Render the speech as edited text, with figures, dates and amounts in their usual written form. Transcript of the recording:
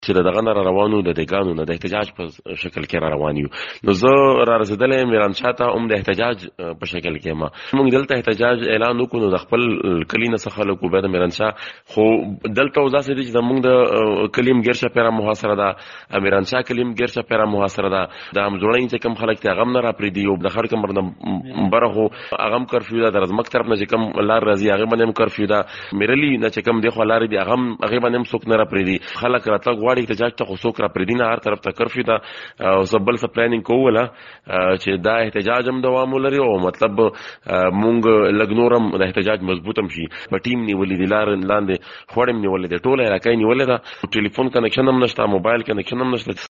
چې دغه نه روانو د دګانو نه د احتجاج په شکل کې روان یو. نو زه را رسیدلې میرانشاه ته هم د احتجاج په شکل کې ما موږ دلته احتجاج اعلان وکړو د خپل کلی نه څخه خلکو به د میرانشاه خو دلته وځي چې زموږ د کلیم ګرشه پیرا محاصره ده میرانشاه کلیم ګرشه پیرا محاصره ده د همزوړین چې کم خلک ته غم نه را پریدي او د خر کمر نه برغو اغم کرفیو ده د رزمک طرف نه چې کم لار راځي هغه باندې کرفیو ده میرلی نه چې کم دی خو لار دی هغه باندې څوک نه را پریدي خلک راته غواړي احتجاج ته خو څوک را پریدي نه هر طرف ته کرفیو ده او سبل څه پلانینګ کوله چې دا احتجاج هم دوام ولري او مطلب مونږ لګنورم د احتجاج مضبوطم شي په ټیم نیولې دي لار لاندې خوړم نیولې دي ټوله علاقې نیولې ده ټلیفون کنکشن هم نشته موبایل کنکشن هم نشته